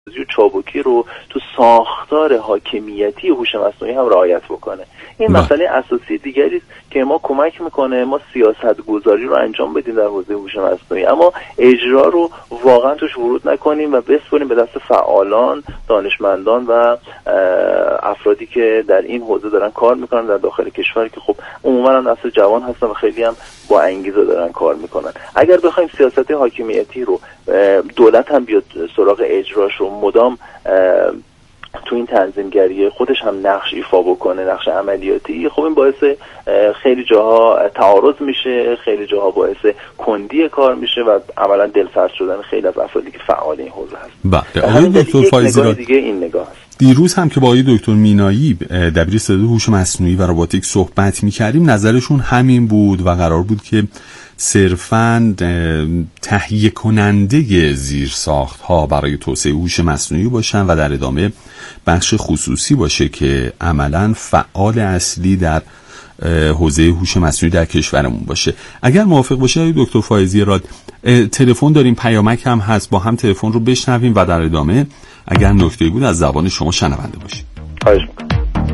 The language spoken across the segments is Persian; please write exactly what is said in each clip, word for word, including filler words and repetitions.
چابکی رو تو ساختار حاکمیتی هوش مصنوعی هم رعایت بکنه. این مسئله اساسی دیگری است که ما کمک میکنه ما سیاست گذاری رو انجام بدیم در حوزه هوش مصنوعی، اما اجرا رو واقعا توش ورود نکنیم و بسپاریم به دست فعالان، دانشمندان و افرادی که در این حوزه دارن کار میکنن در داخل کشور، که خب عموما هم نسل جوان هستن و خیلی هم با انگیزه دارن کار میکنن. اگر بخوایم سیاست حاکمیتی رو دولت هم بیاد سراغ اجراش رو مدام تو این تنظیمگری خودش هم نقش ایفا بکنه، نقش عملیاتی، خب این باعث خیلی جاها تعارض میشه، خیلی جاها باعث کندی کار میشه و عملا دلسرد شدن خیلی از افرادی که فعال این حوزه هست. بله، آقای دکتر فایزی را دیگه این نگاه هست. دیروز هم که با آقای دکتر مینایی دبیر ستاد هوش مصنوعی و روباتیک صحبت می‌کردیم، نظرشون همین بود و قرار بود که صرفاً تهیه کننده زیرساخت‌ها برای توسعه هوش مصنوعی باشن و در ادامه بخش خصوصی باشه که عملاً فعال اصلی در حوزه هوش مصنوعی در کشورمون باشه. اگر موافق باشه آقای دکتر فایزی راد، تلفن داریم، پیامک هم هست، با هم تلفن رو بشنویم و در ادامه اگر نکته‌ای بود از زبان شما شنونده باشیم. خواهش می‌کنم.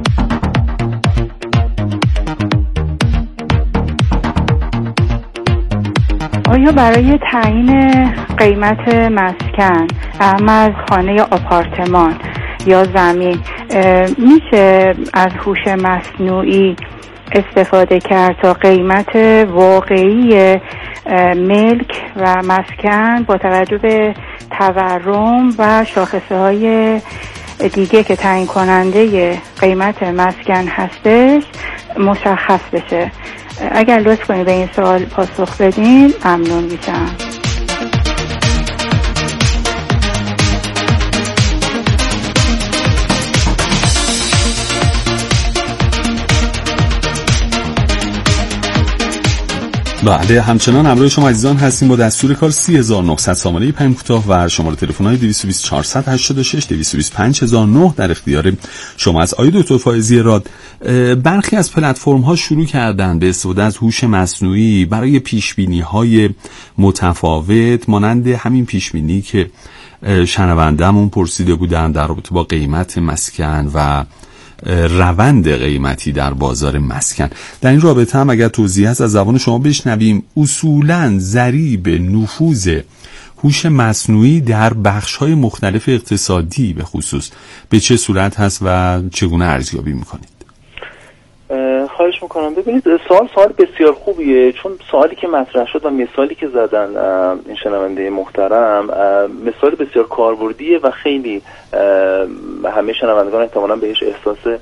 آیا برای تعیین قیمت مسکن، اما از خانه آپارتمان یا زمین، میشه از هوش مصنوعی استفاده کرد تا قیمت واقعی ملک و مسکن با توجه به تورم و شاخصه‌های دیگه که تعیین کننده قیمت مسکن هستش مشخص بشه؟ اگر لطف کنید به این سوال پاسخ بدین ممنون میشم. بله، همچنان همراه شما عزیزان هستیم با دستور کار سی هزار و نهصد سامانه پیام کوتاه و شماره تلفن‌های دویست و بیست چهارصد و هشتاد و شش دویست و بیست پنج هزار و نه در اختیار شما از. آقای دکتر فایزی راد، برخی از پلتفرم‌ها شروع کردن به استفاده از هوش مصنوعی برای پیش‌بینی‌های متفاوت، مانند همین پیش‌بینی که شنونده‌مون پرسیده بودن در رابطه با قیمت مسکن و روند قیمتی در بازار مسکن. در این رابطه هم اگر توضیح هست از زبان شما بشنویم. اصولاً ضریب نفوذ هوش مصنوعی در بخش‌های مختلف اقتصادی به خصوص به چه صورت هست و چگونه ارزیابی می‌کنید؟ خواهش میکنم. ببینید، سوال سوال بسیار خوبیه، چون سوالی که مطرح شد و مثالی که زدن این شنونده محترم مثال بسیار کاربردیه و خیلی همه شنوندگان احتمالاً بهش احساس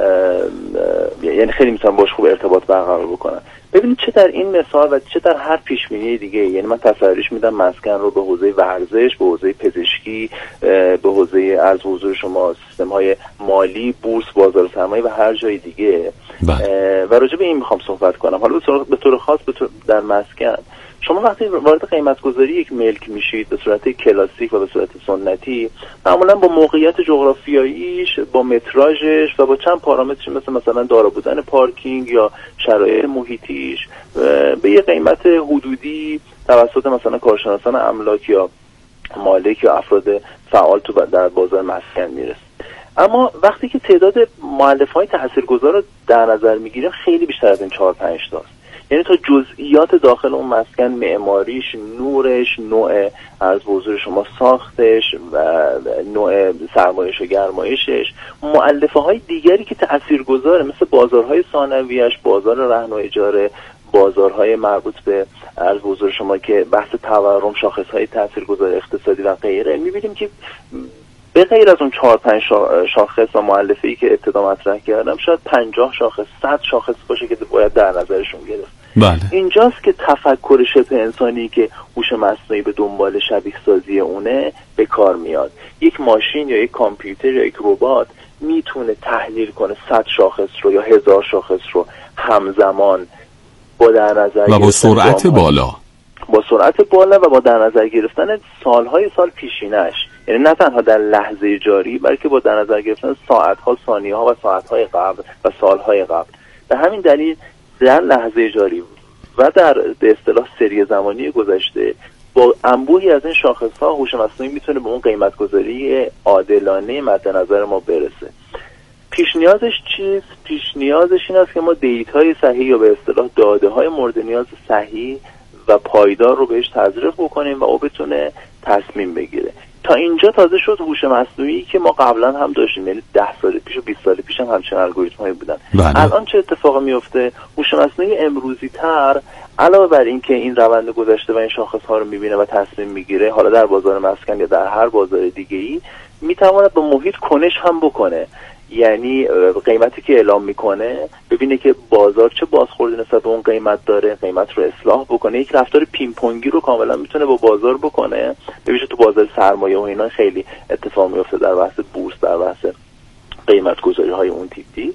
یعنی خیلی میتونن باش خوب ارتباط برقرار بکنن. ببینید، چه در این مثال و چه در هر پیش‌بینی دیگه، یعنی من تصوریش میدم مسکن رو به حوزه ورزش، به حوزه پزشکی، به حوزه از حضور شما سیستم‌های مالی، بورس، بازار سرمایه و هر جای دیگه و راجع به این میخوام صحبت کنم. حالا به طور خاص به طور در مسکن، شما وقتی وارد قیمت گذاری یک ملک میشید به صورت کلاسیک و به صورت سنتی، معمولا با موقعیت جغرافیاییش، با متراژش و با چند پارامتر مثل مثلا دارا بودن پارکینگ یا شرایط محیطیش به یه قیمت حدودی توسط مثلا کارشناسان املاک یا مالک یا افراد فعال تو در بازار مسکن میرسه. اما وقتی که تعداد مؤلفه‌های تاثیرگذار رو در نظر میگیریم خیلی بیشتر از این چهار پنج تاست. یعنی تا جزئیات داخل اون مسکن، معماریش، نورش، نوع از حضور شما ساختش و نوع سرمایش و گرمایشش، مؤلفه‌های دیگری که تاثیرگذاره مثل بازارهای ثانویه‌اش، بازار رهن و اجاره، بازارهای مربوط به از حضور شما که بحث تورم، شاخص‌های تاثیرگذار اقتصادی و غیره، می‌بینیم که به غیر از اون چهار پنج شاخص و مؤلفه‌ای که ابتدا مطرح کردم، شاید پنجاه شاخص، صد شاخص باشه که باید در نظرشون گرفت. بله. اینجاست که تفکر شبه انسانی که هوش مصنوعی به دنبال شبیه سازی اونه به کار میاد. یک ماشین یا یک کامپیوتر یا یک ربات میتونه تحلیل کنه صد شاخص رو یا هزار شاخص رو همزمان با در نظر و با سرعت بالا با سرعت بالا و با در نظر گرفتن سالهای سال پیشینش، یعنی نه تنها در لحظه جاری بلکه با در نظر گرفتن ساعت‌ها، ثانیه‌ها و ساعت‌های قبل و سال‌های قبل. به همین دلیل در لحظه جاری و در به اصطلاح سری زمانی گذشته با انبوهی از این شاخص‌ها هوش مصنوعی میتونه به اون قیمت‌گذاری عادلانه مد نظر ما برسه. پیش نیازش چیست؟ پیش نیازش این است که ما دیتای صحیح یا به اصطلاح داده‌های مورد نیاز صحیح و پایدار رو بهش تزریق بکنیم و او بتونه تصمیم بگیره. تا اینجا تازه شد هوش مصنوعی که ما قبلا هم داشتیم، یعنی ده سال پیش و بیست سال پیش هم همچین الگوریتم‌هایی بودن. بله. الان چه اتفاقی میفته؟ هوش مصنوعی امروزی تر علاوه بر این که این روند گذشته و این شاخص‌ها رو می‌بینه و تصمیم میگیره، حالا در بازار مسکن یا در هر بازار دیگه‌ای میتواند به محیط کنش هم بکنه. یعنی قیمتی که اعلام میکنه ببینه که بازار چه بازخوردی نسبت به اون قیمت داره، قیمت رو اصلاح بکنه. یک رفتار پینگ پونگی رو کاملا میتونه با بازار بکنه. ببینید تو بازار سرمایه و اینا خیلی اتفاق میفته در بحث بورس، در بحث قیمت گذاری های اون تیپی،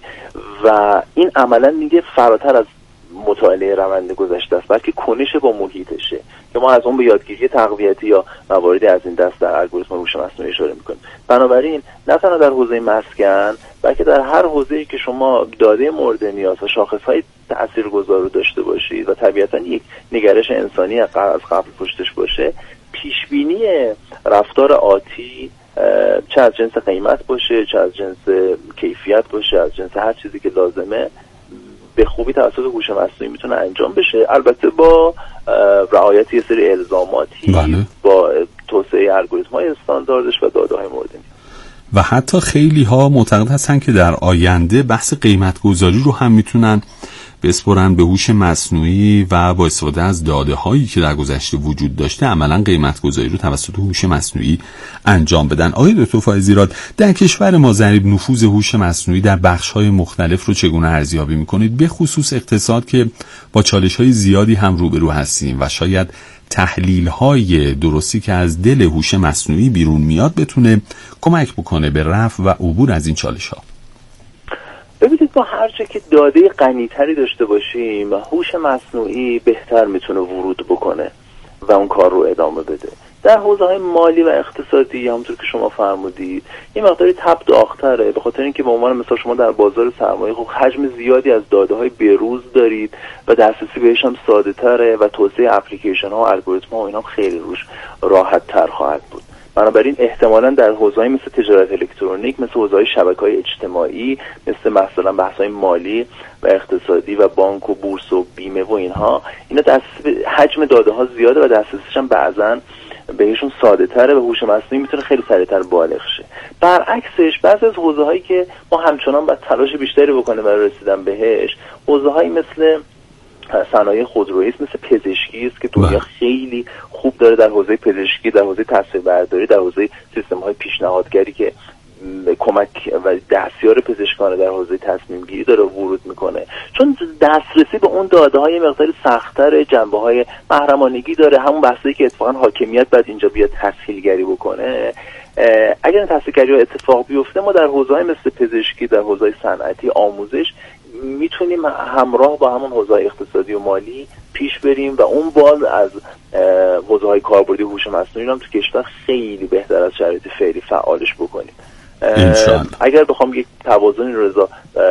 و این عملا میگه فراتر از مطالعه روند گذشته است، بلکه کنش با محیطشه که ما از اون به یادگیری تقویتی یا مواردی از این دست در الگوریتم هوش مصنوعی اشاره میکنیم. بنابراین نه تنها در حوزه مسکن، بلکه در هر حوزه‌ای که شما داده مورد نیاز و شاخص‌های تاثیرگذار رو داشته باشید و طبیعتاً یک نگرش انسانی از قبل پشتش باشه، پیشبینی رفتار آتی چه از جنس قیمت باشه، چه از جنس کیفیت باشه، از جنس هر چیزی که لازمه، به خوبی توسط هوش مصنوعی میتونه انجام بشه، البته با رعایت یه سری الزاماتی. بله. با توسعه الگوریتم‌های استانداردش و داده‌های مورد نیاز. و حتی خیلی ها معتقد هستن که در آینده بحث قیمت گذاری رو هم میتونن بسپرن به هوش مصنوعی و با استفاده از داده هایی که در گذشته وجود داشته عملا قیمت گذاری رو توسط هوش مصنوعی انجام بدن. آقای دکتر فائزی راد، در کشور ما ضریب نفوذ هوش مصنوعی در بخش های مختلف رو چگونه ارزیابی میکنید؟ به خصوص اقتصاد که با چالش های زیادی هم روبرو هستیم و شاید تحلیل های درستی که از دل هوش مصنوعی بیرون میاد بتونه کمک بکنه به رفع و عبور از این چالش ها. ببینید ما هرچه که داده غنی‌تری داشته باشیم، هوش مصنوعی بهتر میتونه ورود بکنه و اون کار رو ادامه بده. در حوزه‌های مالی و اقتصادی همونطور که شما فرمودید این مقداری تب داغ‌تره، به خاطر اینکه به عنوان مثال شما در بازار سرمایه خب حجم زیادی از داده‌های بروز دارید و دسترسی بهش هم ساده‌تره و توسعه اپلیکیشن‌ها و الگوریتم‌ها و اینا هم خیلی روش راحت‌تر خواهد بود. بنابراین احتمالاً در حوزه‌های مثل تجارت الکترونیک، مثل حوزه‌های شبکه‌های اجتماعی، مثل مثلا بحث‌های مالی و اقتصادی و بانک و بورس و بیمه و اینها، اینا دست حجم داده‌ها زیاده و دسترسیش هم بعضاً بهشون ساده‌تره و هوش مصنوعی میتونه خیلی سریع‌تر بالغ شه. برعکسش بعضی از حوزه‌هایی که ما همچنان باید تلاش بیشتری بکنیم برای رسیدن بهش، حوزه‌هایی مثل صنایع خودرویی است، مثل پزشکی است که دنیا خیلی خوب داره در حوزه پزشکی، در حوزه تصویربرداری، در حوزه سیستم‌های پیشنهادگری که کمک و دستیار پزشکان در حوزه تصمیم گیری داره ورود میکنه، چون دسترسی به اون داده های مقدار سخت‌تر، جنبه های محرمانگی داره، همون بحثی که اتفاقا حاکمیت بعد اینجا بیاد تسهیلگری بکنه. اگر این تسهیلگری اتفاق بیفته ما در حوزه‌های مثل پزشکی، در حوزه صنعتی، آموزش میتونیم همراه با همون حوزه اقتصادی و مالی پیش بریم و اون باز از حوزه‌های کاربردی هوش مصنوعی هم تو کشور خیلی بهتر از شرایط فعلی فعالش بکنیم. اگر بخوام یک توازنی رو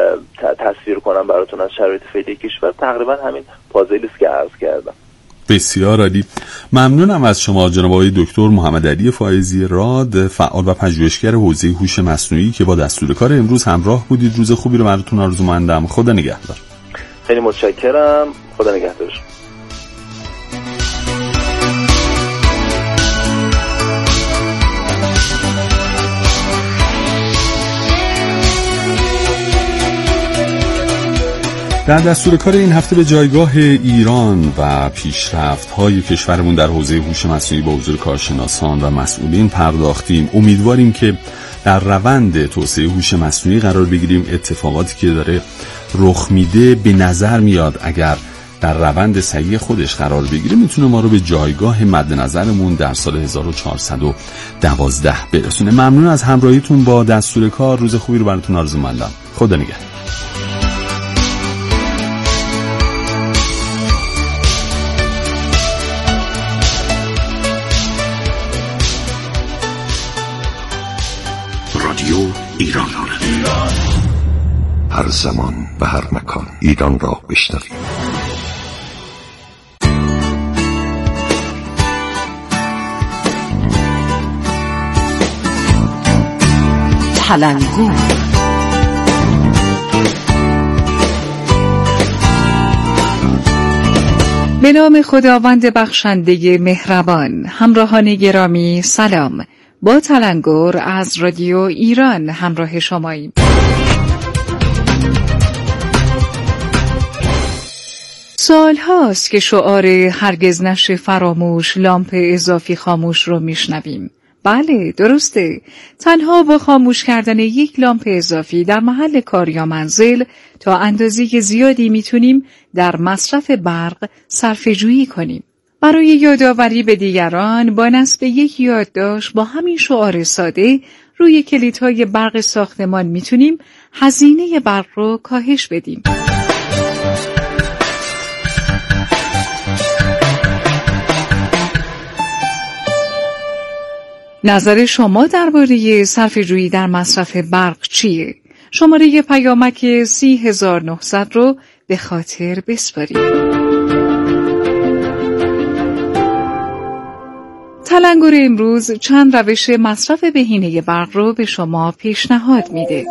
تصویر کنم براتون از شرایط فعلی کشور، تقریبا همین پازلی است که عرض کردم. بسیار عالی، ممنونم از شما جناب آقای دکتر محمد علی فائزی راد، فعال و پژوهشگر حوزه هوش مصنوعی که با دستور کار امروز همراه بودید. روز خوبی رو براتون آرزومندم. خدا نگهدار. خیلی متشکرم. خدا نگهدارش. در دستور کار این هفته به جایگاه ایران و پیشرفت‌های کشورمون در حوزه هوش مصنوعی با حضور کارشناسان و مسئولین پرداختیم. امیدواریم که در روند توسعه هوش مصنوعی قرار بگیریم. اتفاقاتی که داره رخ میده به نظر میاد اگر در روند صحیح خودش قرار بگیره میتونه ما رو به جایگاه مد نظرمون در سال هزار و چهارصد و دوازده برسونه. ممنون از همراهیتون با دستور کار. روز خوبی رو براتون آرزومندم. خدا نگهدار. رادیو ایران، هر زمان و هر مکان ایران را بشنوید. تلنگور. به نام خداوند بخشنده مهربان. همراهان گرامی سلام. با تلنگور از رادیو ایران همراه شماییم. سال هاست که شعار هرگز نشه فراموش، لامپ اضافی خاموش رو میشنویم. بله درسته، تنها با خاموش کردن یک لامپ اضافی در محل کار یا منزل تا اندازه زیادی میتونیم در مصرف برق صرفه‌جویی کنیم. برای یادآوری به دیگران با نصب یک یادداشت با همین شعار ساده روی کلیدهای برق ساختمان میتونیم هزینه برق رو کاهش بدیم. نظر شما درباره صرفه‌جویی در مصرف برق چیه؟ شماره پیامک سی هزار و نهصد رو به خاطر بسپارید. تلنگور امروز چند روش مصرف بهینه برق رو به شما پیشنهاد میده.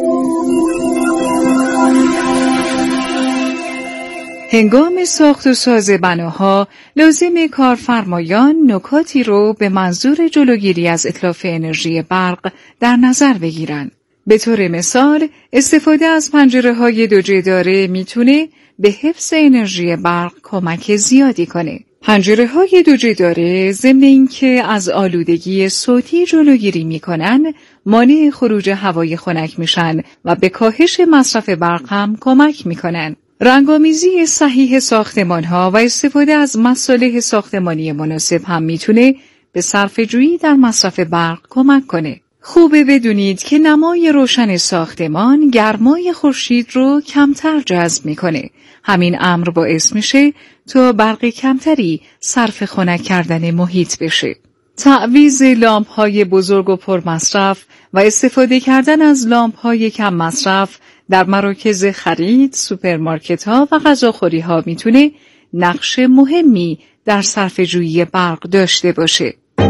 هنگام ساخت و ساز بناها لازم کارفرمایان نکاتی رو به منظور جلوگیری از اتلاف انرژی برق در نظر بگیرن. به طور مثال استفاده از پنجره‌های دو جداره میتونه به حفظ انرژی برق کمک زیادی کنه. پنجره‌های دو جداره ضمن اینکه از آلودگی صوتی جلوگیری میکنن، مانع خروج هوای خنک میشن و به کاهش مصرف برق هم کمک میکنن. رنگامیزی صحیح ساختمان‌ها و استفاده از مصالح ساختمانی مناسب هم میتونه به صرفه‌جویی در مصرف برق کمک کنه. خوبه بدونید که نمای روشن ساختمان گرمای خورشید رو کمتر جذب میکنه. همین امر باعث میشه تا برق کمتری صرف خنک کردن محیط بشه. تعویض لامپ‌های بزرگ و پرمصرف و استفاده کردن از لامپ‌های کم مصرف در مراکز خرید، سوپرمارکت‌ها و غذاخوری‌ها میتونه نقش مهمی در صرفه‌جویی برق داشته باشه.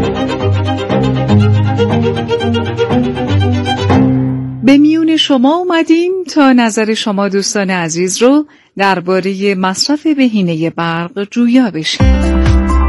به میون شما اومدیم تا نظر شما دوستان عزیز رو درباره مصرف بهینه برق جویا بشیم.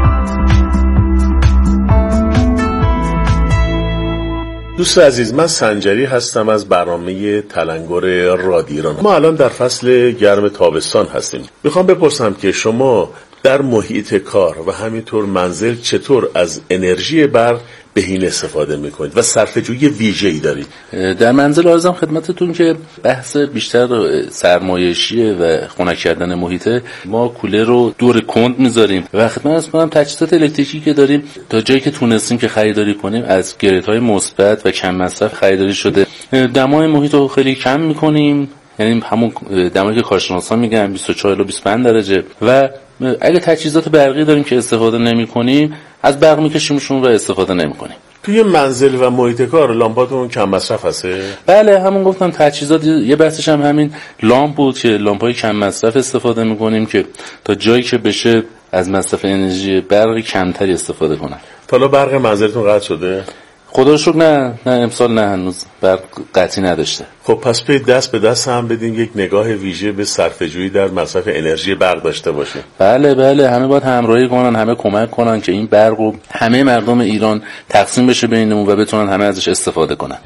دوست عزیز، من سنجری هستم از برنامه تلنگور رادیو ایران. ما الان در فصل گرم تابستان هستیم. میخوام بپرسم که شما در محیط کار و همینطور منزل چطور از انرژی برق بهینه استفاده میکنید و صرفه‌جویی ویژه‌ای دارید؟ در منزل عرضم خدمتتون که بحث بیشتر سرمایشی و خنک کردن محیطه. ما کولر رو دور کند میذاریم و خدمت عرض کنم تجهیزات الکتریکی که داریم تا جایی که تونستیم که خریداری کنیم از گردهای مثبت و کم مصرف خریداری شده. دمای محیط رو خیلی کم میکنیم، یعنی همون دمایی که کارشناسان میگن بیست و چهار تا بیست و پنج درجه. و اگه تجهیزات برقی داریم که استفاده نمی‌کنیم، از برق می‌کشیمشون و استفاده نمی‌کنیم. توی منزل و محیط کار لامپاتون کم مصرف هسته؟ بله، همون گفتم تجهیزات یه بحثش هم همین لامپ بود که لامپ‌های کم مصرف استفاده می‌کنیم که تا جایی که بشه از مصرف انرژی برق کمتری استفاده کنن. حالا برق منزلتون قطع شده؟ خدا رو شکر نه، نه امسال نه، هنوز برق قطعی نداشته. خب پس به دست به دست هم بدین یک نگاه ویژه به صرفه‌جویی در مصرف انرژی برق داشته باشیم. بله بله، همه باید همراهی کنن، همه کمک کنن که این برق رو همه مردم ایران تقسیم بشه بینمون و بتونن همه ازش استفاده کنن.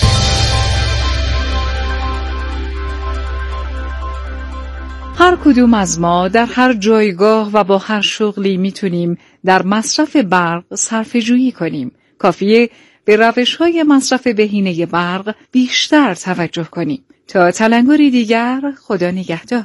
هر کدوم از ما در هر جایگاه و با هر شغلی میتونیم در مصرف برق صرفه‌جویی کنیم. کافیه به روش‌های مصرف بهینه برق بیشتر توجه کنیم. تا تلنگری دیگر، خدا نگهدار.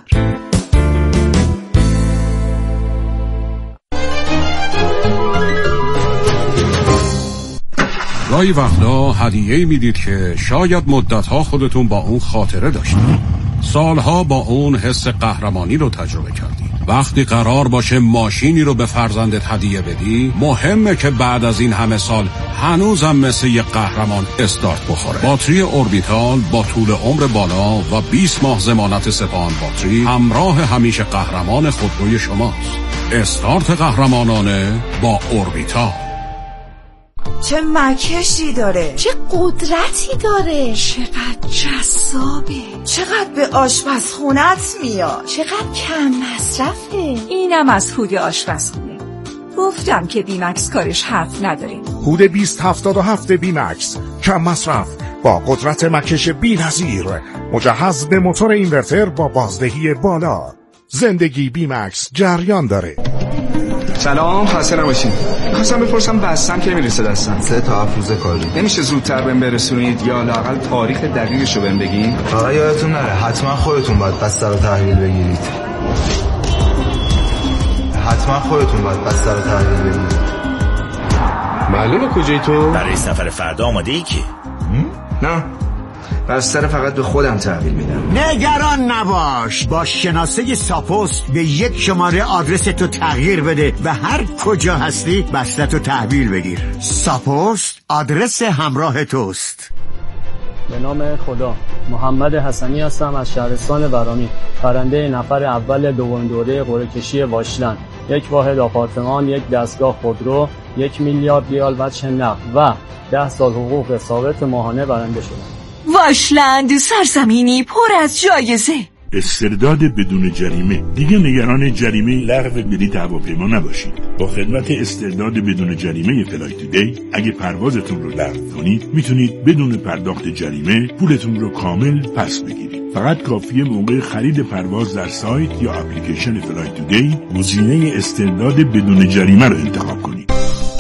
گاهی وقتا هدیه‌ای میدید که شاید مدت‌ها خودتون با اون خاطره داشتید. سالها با اون حس قهرمانی رو تجربه کردید. وقتی قرار باشه ماشینی رو به فرزندت هدیه بدی، مهمه که بعد از این همه سال هنوزم مثل یک قهرمان استارت بخوره. باتری اوربیتال با طول عمر بالا و بیست ماه ضمانت سپاهان باتری همراه همیشه قهرمان خودروی شماست. استارت قهرمانانه با اوربیتال. چه مکشی داره، چه قدرتی داره، چقدر جذابه، چقدر به آشپزخونت میاد، چقدر کم مصرفه. اینم از هود آشپزخونه. گفتم که بیمکس کارش حرف نداره. هود بیست هفتاد و هفت بیمکس، کم مصرف با قدرت مکش بی‌نظیر، مجهز به موتور اینورتر با بازدهی بالا. زندگی بیمکس جریان داره. سلام، خسته نباشید. می‌خواستم بپرسم بستم که میرسه دستم؟ سه تا افروز کاری. نمیشه زودتر بهم برسونید یا لااقل تاریخ دقیقشو بهم بگین؟ فقط یادتون نره حتما خودتون باید بسته رو تحویل بگیرید. حتما خودتون باید بسته رو تحویل بگیرید. معلومه کجایی تو؟ برای سفر فردا آماده ای که؟ نه، بستر فقط به خودم تحویل میدم. نگران نباش، با شناسه ساپوست به یک شماره آدرس تو تغییر بده و هر کجا هستی بسته تو تحویل بگیر. ساپوست آدرس همراه توست. به نام خدا. محمد حسنی هستم از شهرستان ورامین، برنده نفر اول دوم دوره قرعه کشی واشلند. یک واحد آپارتمان، یک دستگاه خودرو، یک میلیارد ریال وجه نقد و ده سال حقوق ثابت ماهانه برنده شدم. واشلند، سرزمینی پر از جایزه. استرداد بدون جریمه. دیگه نگران جریمه لغو بلیط هواپیما نباشید. با خدمت استرداد بدون جریمه فلای تودی اگه پروازتون رو لغو کنید میتونید بدون پرداخت جریمه پولتون رو کامل پس بگیرید. فقط کافیه موقع خرید پرواز در سایت یا اپلیکیشن فلای تودی گزینه استرداد بدون جریمه رو انتخاب کنید.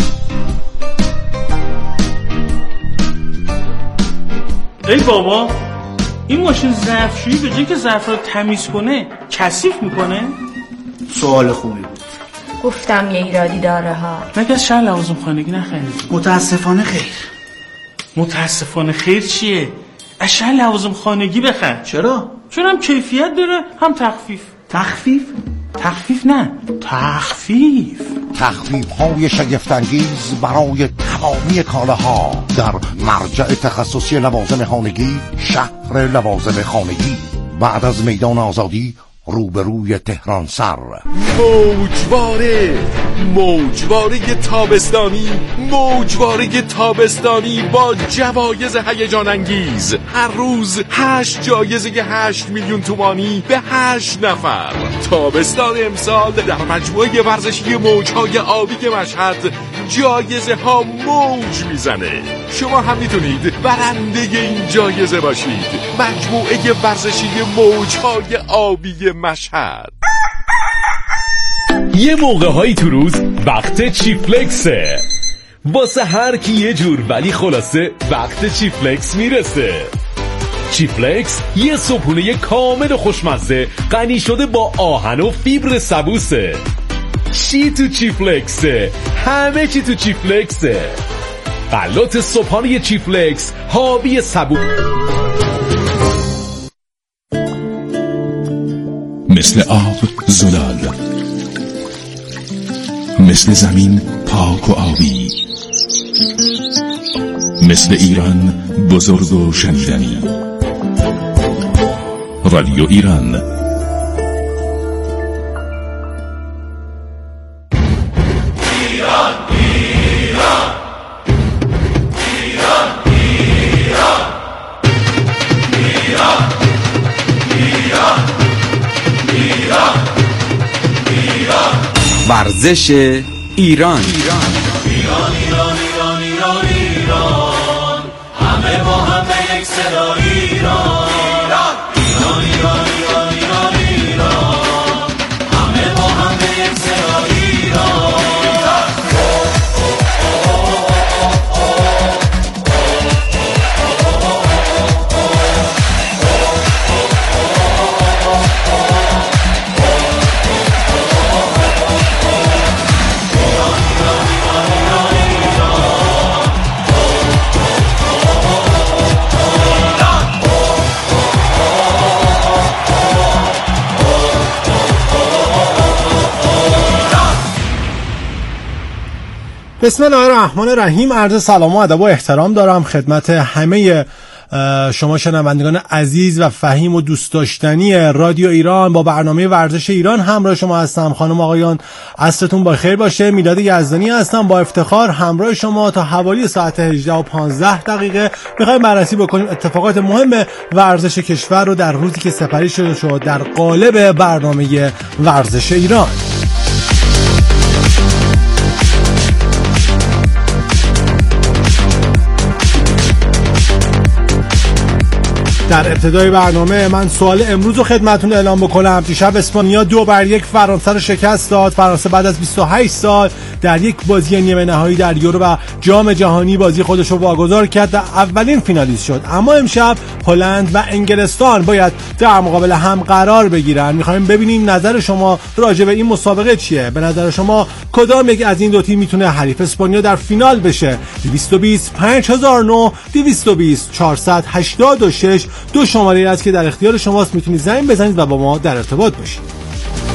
ای بابا، این ماشین ظرفشویی به جای که ظرف رو تمیز کنه کثیف میکنه؟ سوال خوبی بود. گفتم یه ایرادی داره ها. مگه از شهر لوازم خانگی نخریدی؟ متاسفانه خیر. متاسفانه خیر چیه؟ از شهر لوازم خانگی بخر. چرا؟ چون هم کیفیت داره هم تخفیف. تخفیف؟ تخفیف نه، تخفیف. تخفیف های شگفت‌انگیز برای تمامی کالاها در مرجع تخصصی لوازم خانگی، شهر لوازم خانگی، بعد از میدان آزادی روبروی تهران سر. موجواره موجواره تابستانی موجواره تابستانی با جوایز هیجان انگیز. هر روز هشت جایزه هشت میلیون تومانی به هشت نفر. تابستان امسال در مجموعه ورزشی موجهای آبی مشهد جایزه ها موج میزنه. شما هم میتونید برنده این جایزه باشید. مجموعه ورزشی موجهای آبی مشهد. یه موقع هایی تو روز وقت چیفلکسه، واسه هر کی یه جور، ولی خلاصه وقت چیفلکس میرسه. چیفلکس یه صبحونه کامل و خوشمزه غنی شده با آهن و فیبر سبوسه. چی تو چیفلکسه؟ همه چی تو چیفلکسه. غلات صبحانه چیفلکس حاوی سبو مثل آب زلال، مثل زمین پاک و آبی، مثل ایران بزرگ و شنیدنی. رادیو ایران. ورزش ایران. ایران ایران ایران ایران ایران ایران همه با هم به یک صدا ایران ایران ایران ایران ایران ایران همه با هم به یک صدا ایران. بسم الله الرحمن الرحیم. عرض سلام و ادب و احترام دارم خدمت همه شما شنوندگان عزیز و فهیم و دوست داشتنی رادیو ایران. با برنامه ورزش ایران همراه شما هستم. خانم آقایان عصرتون بخیر باشه. میلاد یزدانی هستم با افتخار همراه شما تا حوالی ساعت هجده و پانزده دقیقه میخوایم بررسی بکنیم اتفاقات مهم ورزش کشور رو در روزی که سپری شده شد در قالب برنامه ورزش ایران. در ابتدای برنامه من سوال امروز رو خدمتتون اعلام بکنم. دیشب اسپانیا دو بر یک فرانسه رو شکست داد. فرانسه بعد از بیست و هشت سال در یک بازی نیمه نهایی در یورو و جام جهانی بازی خودش رو واگذار کرد و اولین فینالیست شد. اما امشب هلند و انگلستان باید در مقابل هم قرار بگیرن. می‌خوایم ببینیم نظر شما راجع به این مسابقه چیه؟ به نظر شما کدام یک از این دو تیم میتونه حریف اسپانیا در فینال بشه؟ دویست و بیست پنج هزار و نه دویست و بیست چهارصد و هشتاد و شش دو شماره است که در اختیار شماست. میتونید زنگ بزنید و با ما در ارتباط باشید.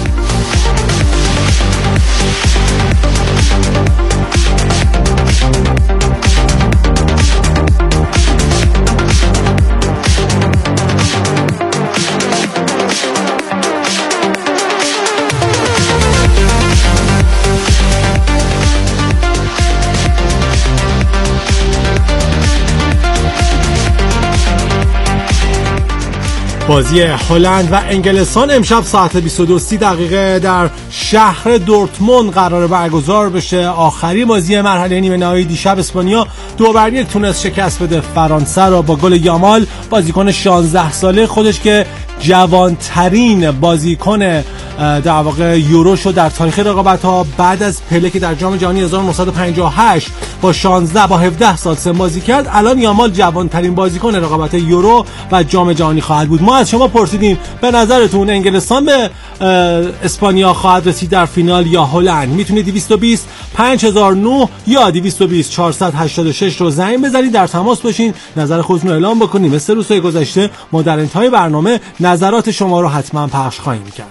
بازی هلند و انگلستان امشب ساعت بیست و دو و سی دقیقه در شهر دورتموند قرار برگزار بشه. آخری بازی مرحله نیمه نهایی دیشب اسپانیا دو بر یک تونست شکست بده فرانسه را با گل یامال، بازیکن شانزده ساله خودش که جوانترین بازیکن در واقع یورو شد در تاریخ رقابت‌ها بعد از پله که در جام جهانی هزار و نهصد و پنجاه و هشت با شانزده با هفده سال سن بازی کرد. الان یامال جوانترین بازیکن رقابت یورو و جام جهانی خواهد بود. ما از شما پرسیدیم به نظرتون انگلستان به اسپانیا خواهد رسید در فینال یا هلند؟ میتونید دویست و بیست پنج هزار و نه یا دویست و بیست چهارصد و هشتاد و شش رو زنگ بزنید، در تماس باشین، نظر خودتون رو اعلام بکنید. مثل روزهای گذشته ما در انتهای برنامه نظرات شما رو حتما پخش خواهیم کرد.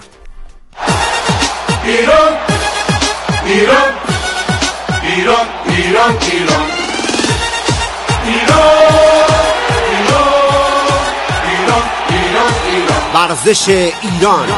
ایران ایران ایران ایران ایران ایران ایران ایران ورزش ایران ایران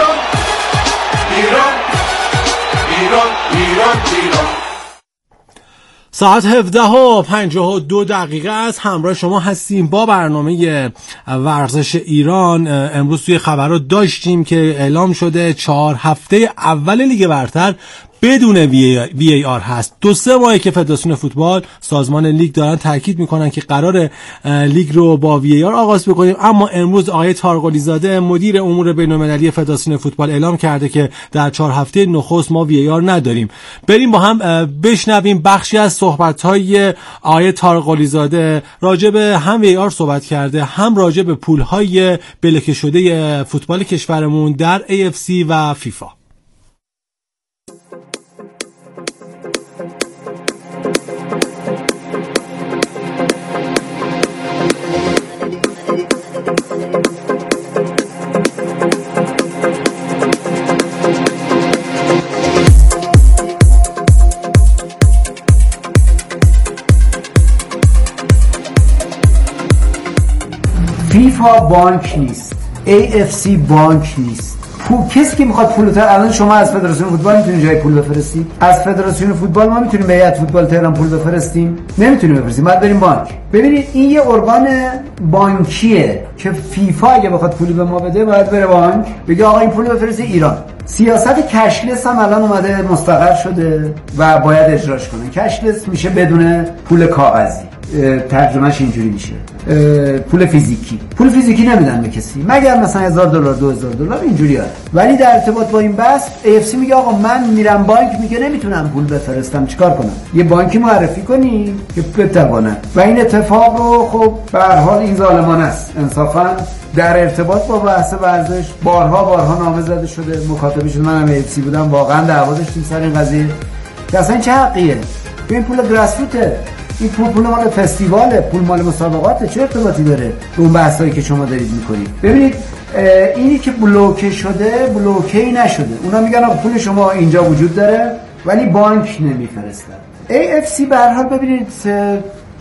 ایران ایران ایران ایران ساعت هفده و پنجاه و دو دقیقه است. همراه شما هستیم با برنامه ورزش ایران. امروز توی خبرات داشتیم که اعلام شده چهار هفته اول لیگ برتر بدون وی ای آر هست. دو سه ماهه که فدراسیون فوتبال، سازمان لیگ دارن تاکید میکنن که قرار لیگ رو با وی ای آر آغاز بکنیم، اما امروز آقای طارقلی زاده مدیر امور بین‌المللی فدراسیون فوتبال اعلام کرده که در چهار هفته نخست ما وی ای آر نداریم. بریم با هم بشنویم بخشی از صحبت‌های آقای طارقلی زاده راجع به هم وی ای آر صحبت کرده، هم راجع به پول‌های بلکه شده فوتبال کشورمون در ای اف سی و فیفا. فیفا بانک نیست، ای اف سی بانک نیست. پول کسی که میخواد پول تر، الان شما از فدراسیون فوتبال میتونید جای پول بفرستید؟ از فدراسیون فوتبال ما میتونیم به هیئت فوتبال تهران پول بفرستیم؟ نمیتونیم بفرستیم، باید بریم بانک. ببینید این یه ارگان بانکیه که فیفا اگه بخواد پولی به ما بده باید بره بانک بگه آقا این پول بفرسته ایران. سیاست کشلس هم الان اومده مستقر شده و باید اجراش کنه. کشلس میشه بدون پول کاغذی، ترجمهش اینجوری میشه پول فیزیکی. پول فیزیکی نمیدن به کسی مگر مثلا هزار دلار دو هزار دلار اینجوری هست. ولی در ارتباط با این بحث ای اف سی میگه آقا من میرم بانک، میگه نمیتونم پول بفرستم، چیکار کنم؟ یه بانکی معرفی کنی که بتونه. و این اتفاق رو خب به هر حال این ظالمانه است انصافا. در ارتباط با بحث ورزش بارها بارها نامه زده شده، مکاتبه شده. منم ای اف سی بودم، واقعا دعوا داشتیم سر این قضیه که اصلا چه حقیه؟ این پول گراسفوته، این پول پول مال فستیواله، پول مال مسابقاته، چه ارتباطی داره به اون بحثایی که شما دارید میکنید؟ ببینید اینی که بلوکه شده بلوکه نشده. اونا میگن پول شما اینجا وجود داره ولی بانک نمیفرستن. ای اف سی به هر حال ببینید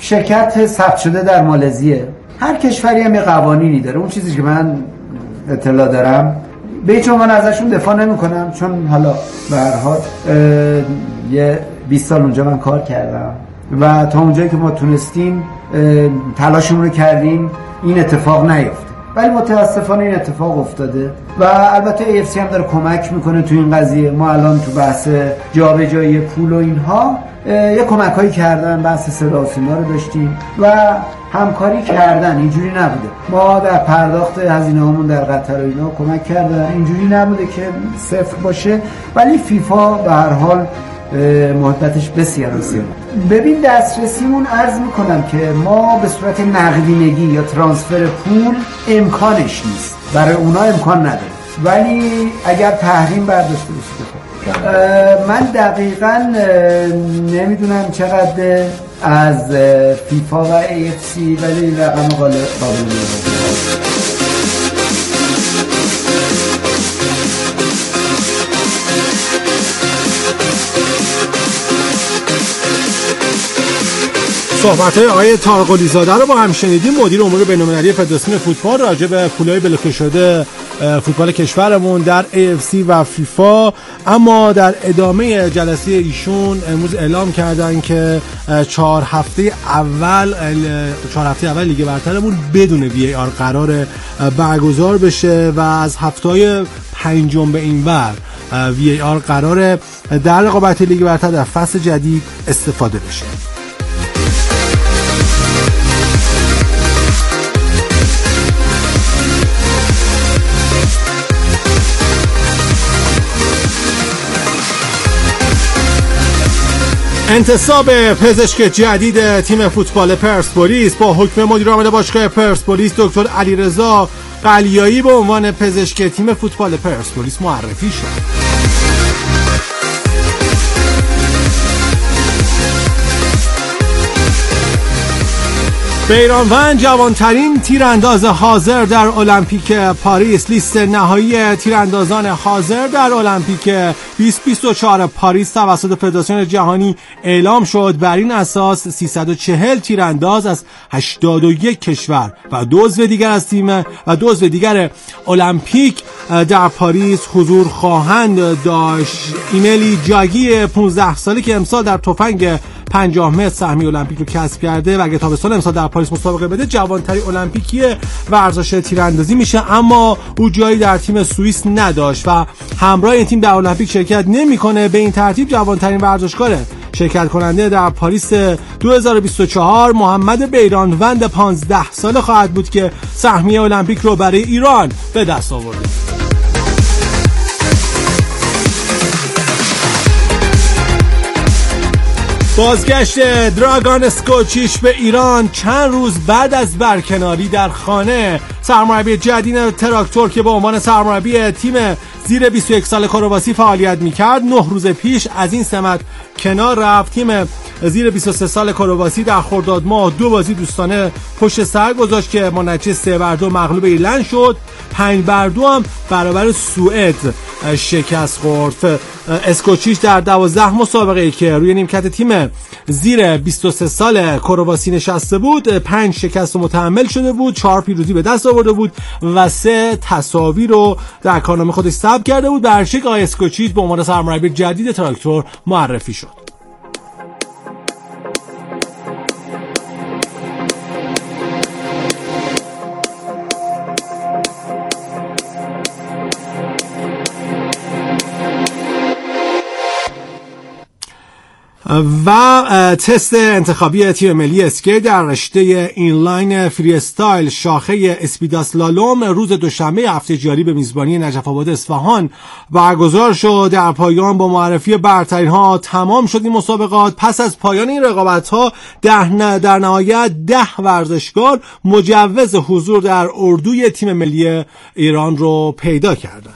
شرکت ثبت شده در مالزیه. هر کشوری هم یه قوانینی داره. اون چیزی که من اطلاع دارم به هیچ عنوان ازشون دفاع نمی‌کنم، چون حالا به هر حال یه بیست سال اونجا من کار کردم و تا اونجایی که ما تونستیم تلاشمون رو کردیم این اتفاق نیفته، ولی متاسفانه این اتفاق افتاده و البته ای اف سی هم داره کمک میکنه تو این قضیه. ما الان تو بحث جابجایی پول و اینها یه کمکایی کردن، بحث صدا و سیما رو داشتیم و همکاری کردن، اینجوری نبوده ما در پرداخت هزینه‌هامون در قطر و اینا کمک کردن، اینجوری نبوده که صفر باشه، ولی فیفا به هر حال محبتش بسیار بسیار. ببین دسترسیمون عرض میکنم که ما به صورت نقدینگی یا ترانسفر پول امکانش نیست، برای اونا امکان نداره، ولی اگر تحریم برداشته بشه من دقیقاً نمیدونم چقدر از فیفا و ای اف سی، ولی رقم قابل قابل صحبت‌های آقای طارق زاده رو با هم شنیدیم، مدیر امور بین‌المللی فدراسیون فوتبال، راجع به پولای بلوکه شده فوتبال کشورمون در ای اف سی و فیفا. اما در ادامه جلسه ایشون امروز اعلام کردن که چهار هفته اول چهار هفته اول لیگ برترمون بدون وی ای آر قرار برگزار بشه و از هفته‌های پنجم به این ور وی ای آر قرار در رقابت لیگ برتر در فصل جدید استفاده بشه. انتصاب پزشک جدید تیم فوتبال پرسپولیس با حکم مدیر عامل باشگاه پرسپولیس دکتر علیرضا قلیایی به عنوان پزشک تیم فوتبال پرسپولیس معرفی شد. بیرانوند جوانترین تیرانداز حاضر در المپیک پاریس. لیست نهایی تیراندازان حاضر در المپیک بیست بیست و چهار پاریس توسط فدراسیون جهانی اعلام شد. بر این اساس سیصد و چهل تیرانداز از هشتاد و یک کشور و دو عضو دیگر از تیم و دو عضو دیگر المپیک در پاریس حضور خواهند داشت. ایمیلی جاگی پانزده ساله که امسال در تفنگ پنجاه متر سهمیه المپیک رو کسب کرده و اگه تابستان امسال در پاریس مسابقه بده جوانترین المپیکی ورزش تیراندازی میشه، اما او جایی در تیم سوئیس نداشت و همراه این تیم در المپیک شرکت نمیکنه. به این ترتیب جوانترین ورزشکار شرکت کننده در پاریس دو هزار و بیست و چهار محمد بیرانوند پانزده ساله خواهد بود که سهمیه المپیک رو برای ایران به دست آورده. بازگشت دراگان اسکوچیش به ایران چند روز بعد از برکناری در خانه. سرمربی جدید تراکتور که به عنوان سرمربی تیم زیر بیست و یک سال کرواسی فعالیت میکرد نه روز پیش از این سمت کنار رفت. تیم زیر بیست و سه سال کرواسی در خرداد ماه دو بازی دوستانه پشت سر گذاشت که با نتیجه سه بر دو مغلوب ایرلند شد، پنج بر دو هم برابر سوئد شکست خورد. اسکوچیش در دوازده مسابقه‌ای که روی نیمکت تیم زیر بیست و سه سال کرواسی نشسته بود پنج شکست متحمل شده بود، چهار پیروزی به دست آورده بود و سه تساوی رو در کارنامه خودش ثبت کرده بود. در شک آقای اسکوچیش به عنوان سرمربی جدید تراکتور معرفی شد. و تست انتخابی تیم ملی اسکیت در رشته اینلاین فری استایل شاخه اسپیداسلالوم روز دوشنبه هفته جاری به میزبانی نجف آباد اصفهان برگزار شد. در پایان با معرفی برترین ها تمام شد این مسابقات. پس از پایان این رقابت ها ده در نهایت ده ورزشکار مجوز حضور در اردوی تیم ملی ایران رو پیدا کردند.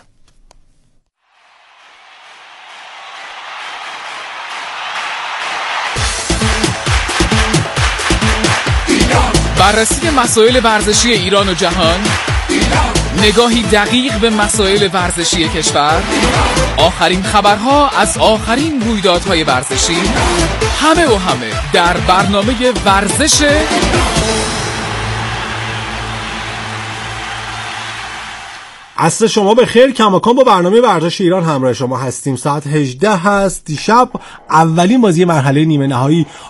بررسی مسائل ورزشی ایران و جهان، نگاهی دقیق به مسائل ورزشی کشور، آخرین خبرها از آخرین رویدادهای ورزشی، همه و همه در برنامه ورزش. عصر شما به خیر. کماکان با برنامه ورزش ایران همراه شما هستیم. ساعت هجده هست. دیشب اولین بازی مرحله نیمه نهایی